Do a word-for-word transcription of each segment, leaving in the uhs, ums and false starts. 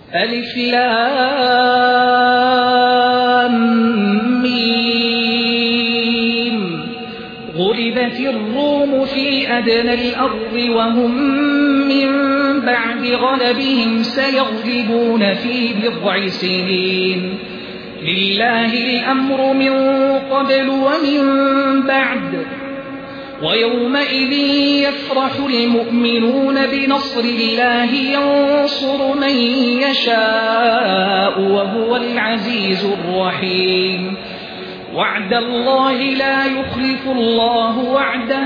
ألف لام ميم غلبت الروم في أدنى الأرض وهم من بعد غلبهم سيغلبون في بضع سنين لله الأمر من قبل ومن بعد ويومئذ يفرح المؤمنون بنصر الله ينصر من يشاء وهو العزيز الرحيم وعد الله لا يخلف الله وعده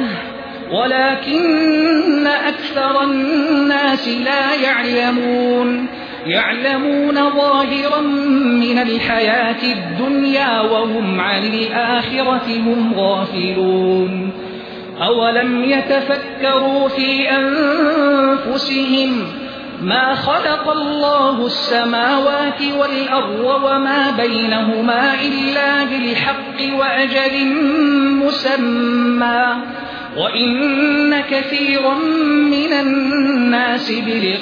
ولكن أكثر الناس لا يعلمون يعلمون ظاهرا من الحياة الدنيا وهم عن الآخرة هم غافلون أولم يتفكروا في أنفسهم ما خلق الله السماوات والأرض وما بينهما إلا بالحق وأجل مسمى وإن كثيرا من الناس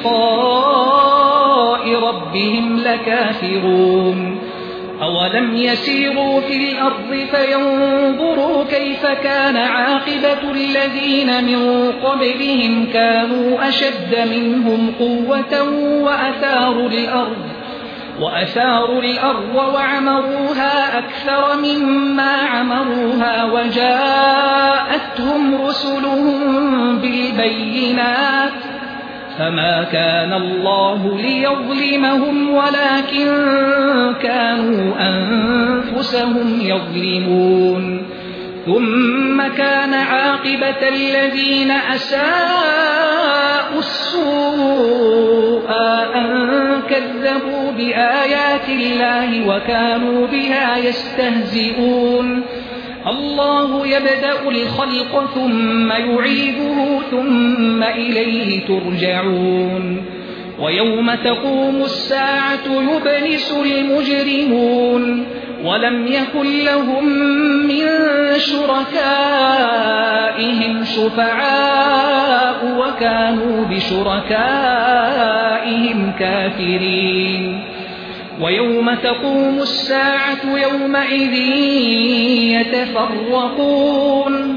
بلقاء ربهم لكافرون أولم يسيروا في الأرض فينظروا كيف كان عاقبة الذين من قبلهم كانوا أشد منهم قوة وأثاروا الأرض وأثاروا الأرض وعمروها أكثر مما عمروها وجاءتهم رسلهم بالبينات فما كان الله ليظلمهم ولكن كانوا أنفسهم يظلمون ثم كان عاقبة الذين أساءوا السوء أن كذبوا بآيات الله وكانوا بها يستهزئون الله يبدأ الخلق ثم يعيده ثم إليه ترجعون ويوم تقوم الساعة يبلس المجرمون ولم يكن لهم من شركائهم شفعاء وكانوا بشركائهم كافرين ويوم تقوم الساعة يومئذ يتفرقون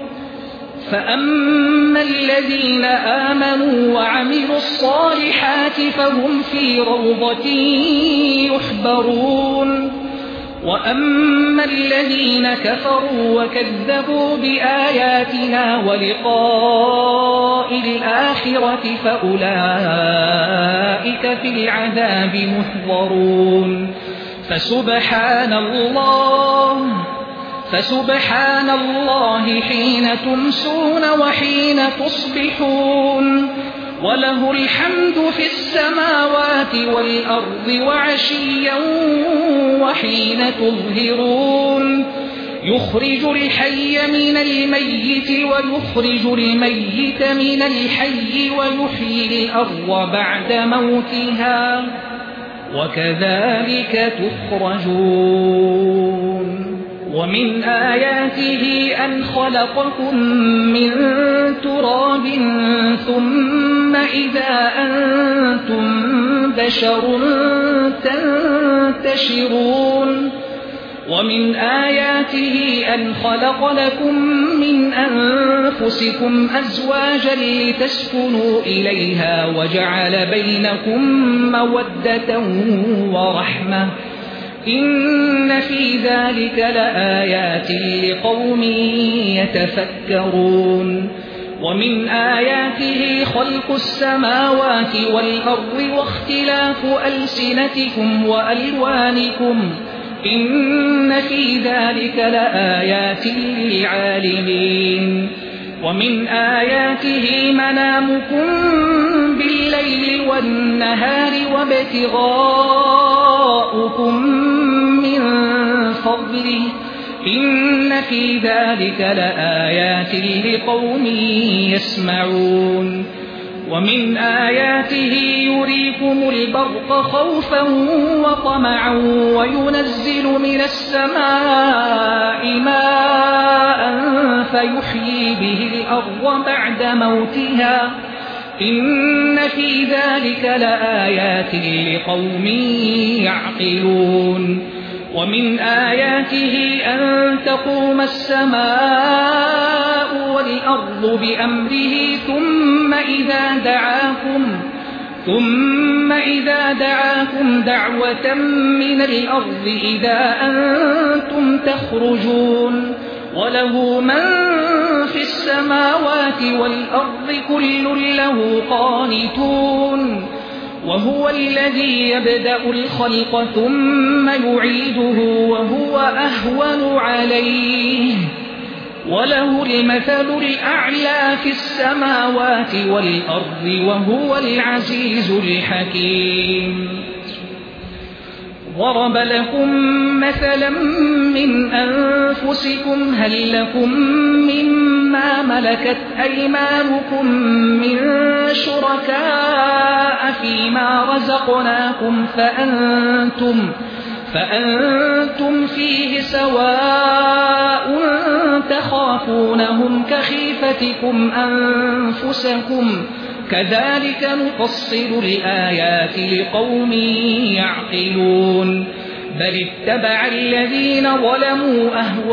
فأما الذين آمنوا وعملوا الصالحات فهم في روضة يحبرون وأما الذين كفروا وكذبوا بآياتنا ولقاء الآخرة فأولئك في العذاب محضرون فسبحان الله فسبحان الله حين تمسون وحين تصبحون وله الحمد في السماوات والأرض وعشيا وحين تظهرون يخرج الحي من الميت ويخرج الميت من الحي ويحيي الأرض بعد موتها وكذلك تخرجون ومن آياته أن خلقكم من تراب ثم إذا أنتم بشر تنتشرون ومن آياته أن خلق لكم من أنفسكم أزواجا لتسكنوا إليها وجعل بينكم مودة ورحمة إن في ذلك لآيات لقوم يتفكرون ومن آياته خلق السماوات والأرض واختلاف ألسنتكم وألوانكم إن في ذلك لآيات للعالمين ومن آياته منامكم بالليل والنهار وابتغاؤكم من فضله إن في ذلك لآيات لقوم يسمعون ومن آياته يريكم البرق خوفا وطمعا وينزل من السماء ماء فيحيي به الأرض بعد موتها إن في ذلك لآيات لقوم يعقلون ومن آياته أن تقوم السماء والأرض بأمره ثم إذا دعاكم ثم إذا دعاكم دعوة من الأرض إذا أنتم تخرجون وله من في السماوات والأرض كل له قانتون وهو الذي يبدأ الخلق ثم يعيده وهو أهون عليه وله المثل الأعلى في السماوات والأرض وهو العزيز الحكيم ضرب لكم مثلا من أنفسكم هل لكم مما ملكت أيمانكم من شركاء فيما رزقناكم فأنتم, فأنتم فيه سواء تخافونهم كخيفتكم أنفسكم كذلك نفصل الآيات لقوم يعقلون بل اتبع الذين ظلموا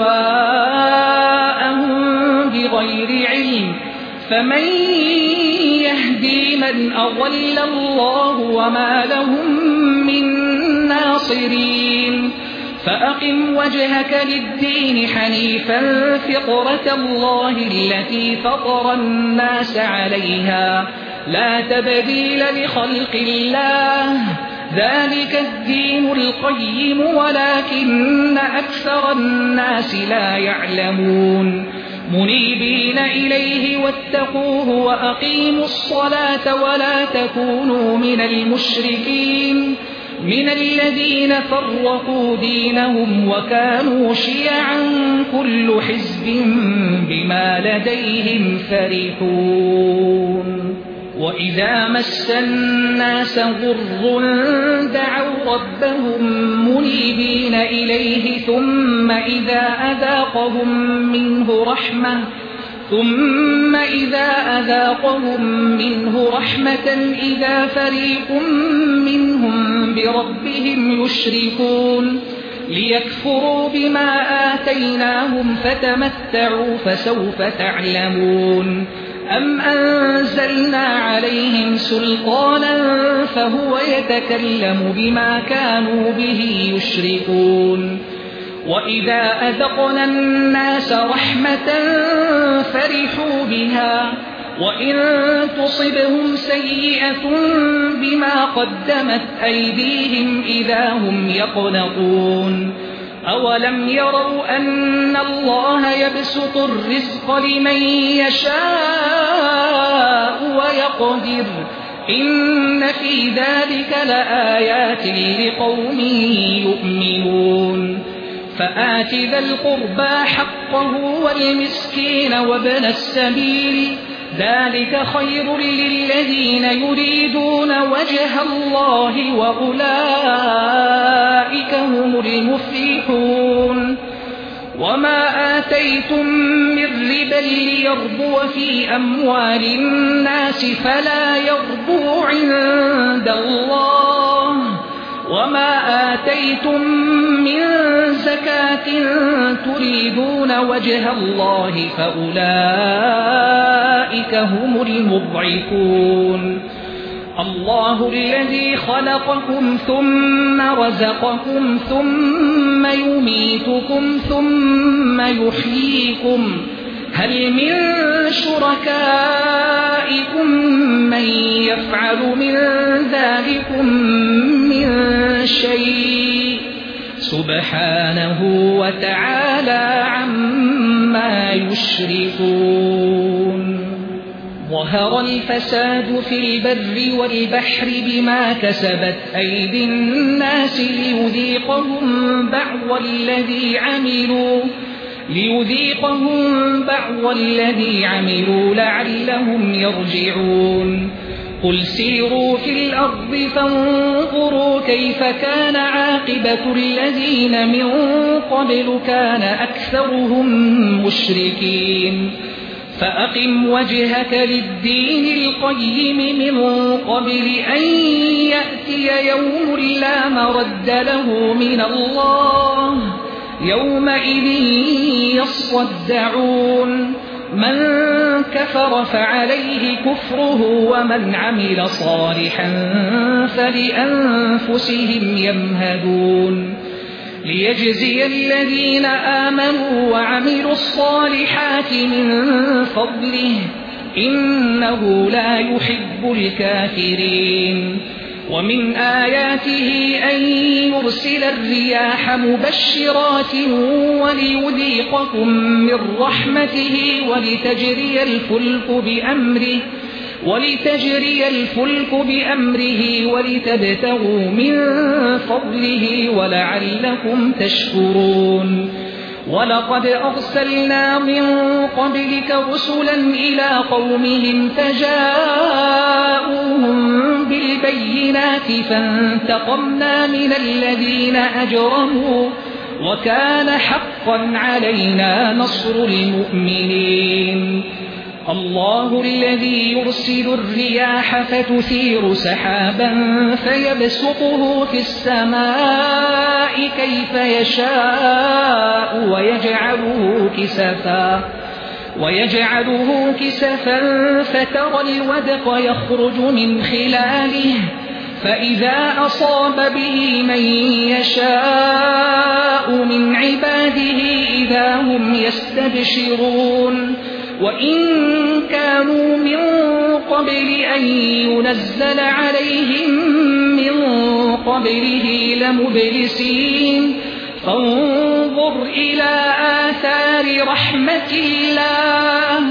أهواءهم بغير علم فمن يهدي من أضل الله وما لهم من ناصرين فأقم وجهك للدين حنيفا فطرة الله التي فطر الناس عليها لا تبديل لخلق الله ذلك الدين القيم ولكن أكثر الناس لا يعلمون منيبين إليه واتقوه وأقيموا الصلاة ولا تكونوا من المشركين من الذين فرقوا دينهم وكانوا شيعا كل حزب بما لديهم فرحون وإذا مس الناس ضر دعوا ربهم منيبين إليه ثم إذا أذاقهم منه رحمة ثم إذا أذاقهم منه رحمة إذا فريق منهم بربهم يشركون ليكفروا بما آتيناهم فتمتعوا فسوف تعلمون أم أنزلنا عليهم سلطانا فهو يتكلم بما كانوا به يشركون وإذا أذقنا الناس رحمة فرحوا بها وإن تصبهم سيئة بما قدمت أيديهم إذا هم يقنطون أولم يروا أن الله يبسط الرزق لمن يشاء ويقدر إن في ذلك لآيات لقوم يؤمنون فآت ذا القربى حقه والمسكين وابن السبيل ذلك خير للذين يريدون وجه الله وأولئك هم المفلحون وما آتيتم من ربا ليربو في أموال الناس فلا يربو عند الله وما آتيتم من زكاة تريدون وجه الله فأولئك هم المضعفون الله الذي خلقكم ثم رزقكم ثم يميتكم ثم يحييكم هل من شركائكم من يفعل من ذلكم من شيء سبحانه وتعالى عما يشركون ظهر الفساد في البر والبحر بما كسبت أيدي الناس ليذيقهم بعض الذي عملوا ليذيقهم بعض الذي عملوا لعلهم يرجعون قل سيروا في الأرض فانظروا كيف كان عاقبة الذين من قبل كان أكثرهم مشركين فأقم وجهك للدين القيم من قبل أن يأتي يوم لا مرد له من الله يومئذ يصدعون من كفر فعليه كفره ومن عمل صالحا فلأنفسهم يمهدون ليجزي الذين آمنوا وعملوا الصالحات من فضله إنه لا يحب الكافرين ومن آياته أن يرسل الرياح مبشرات وليذيقكم من رحمته ولتجري الفلك بأمره ولتجري الفلك بأمره ولتبتغوا من فضله ولعلكم تشكرون ولقد أرسلنا من قبلك رسلا إلى قومهم فجاءوهم بالبينات فانتقمنا من الذين أجرموا وكان حقا علينا نصر المؤمنين الله الذي يرسل الرياح فتثير سحابا فيبسطه في السماء كيف يشاء ويجعله كسفا ويجعله كسفا فترى الودق يخرج من خلاله فإذا أصاب به من يشاء من عباده إذا هم يستبشرون وإن كانوا من قبل أن ينزل عليهم من قبله لمبلسين فانظر إلى آثار رحمة الله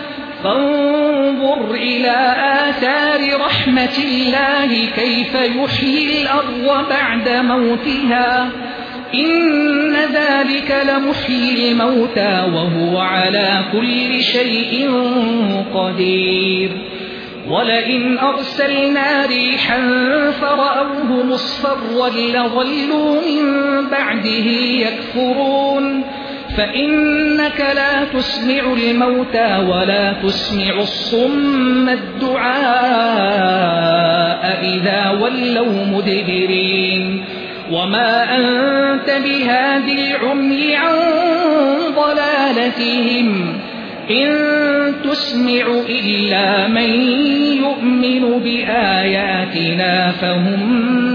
فانظر إلى آثار رحمة الله كيف يحيي الأرض بعد موتها إن ذلك لمحيي الموتى وهو على كل شيء قدير ولئن أرسلنا ريحا فرأوه مصفرا لظلوا من بعده يكفرون فإنك لا تسمع الموتى ولا تسمع الصم الدعاء إذا ولوا مدبرين وما أنت بهاد العمي عن ضلالتهم إن تسمع إلا من يؤمن بآياتنا فهم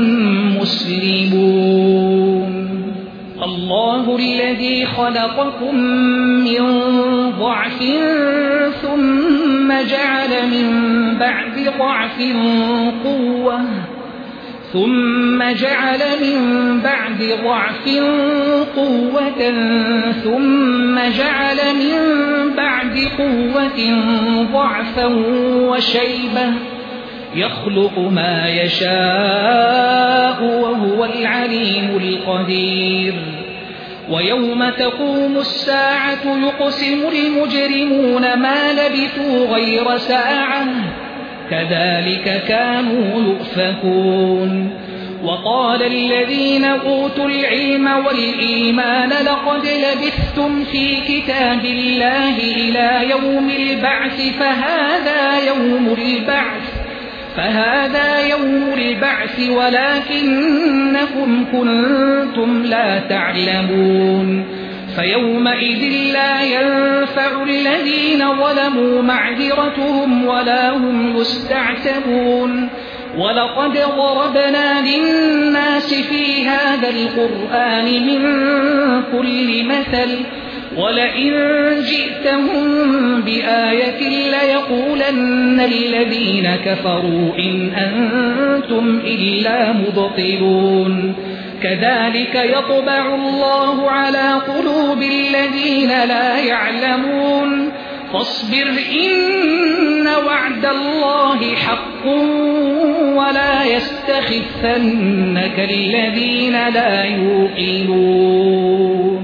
مسلمون الله الذي خلقكم من ضعف ثم جعل من بعد ضعف قوة ثم جعل من بعد ضعف قوة ثم جعل من بعد قوة ضعفا وشيبة يخلق ما يشاء وهو العليم القدير ويوم تقوم الساعة يقسم المجرمون ما لبثوا غير ساعة كذلك كانوا يؤفكون وقال الذين أوتوا العلم والإيمان لقد لبثتم في كتاب الله إلى يوم البعث فهذا يوم البعث فهذا يوم البعث ولكنكم كنتم لا تعلمون فيومئذ لا ينفع الذين ظلموا معذرتهم ولا هم يستعتبون ولقد ضربنا للناس في هذا القرآن من كل مثل ولئن جئتهم بآية ليقولن الذين كفروا إن أنتم إلا مبطلون كذلك يطبع الله على قلوب الذين لا يعلمون فاصبر إن وعد الله حق ولا يستخفنك الذين لا يوقنون